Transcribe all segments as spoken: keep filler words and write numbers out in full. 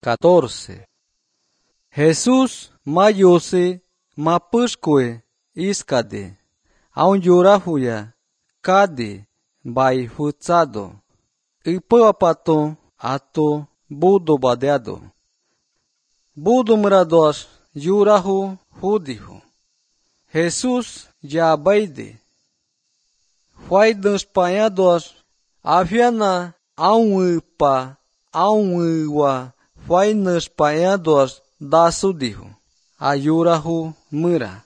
catorce. Jesús mayose mapusque iscade, aun yurahuya, cade, bai futsado, ipuapato ato budo badeado. Budo murados yurahu hudihu. Jesús ya baide. Fai despanhados, aviana aun ipa, aun iwa, fai despanhados da sudihu, ayurahu mura.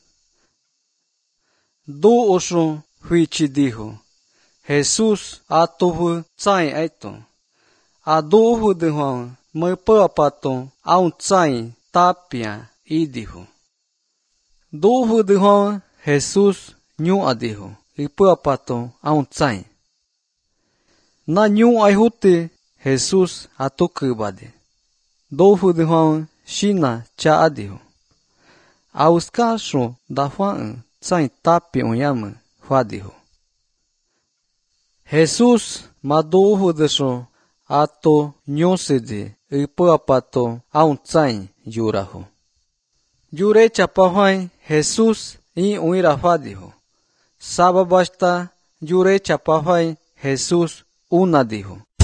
Do oso huichidihu, Jesús atuhu tsai aito. Aduhu dihon, mepapato, aun tsai tapia idihu. Duhu dihon, Jesús nyu adihu. Ipuapato aun tsai. Na nyu aihuti Jesus atukubade. Dofu dihon shina cha adihu. Auskasho da faan tsai tapi onyama fadihu. Jesus madofu desho ato nyosede ipuapato aun tsai yurahu. Yure chapahai Jesus i uira fadihu. Saba basta yure chapahai Jesus una dijo.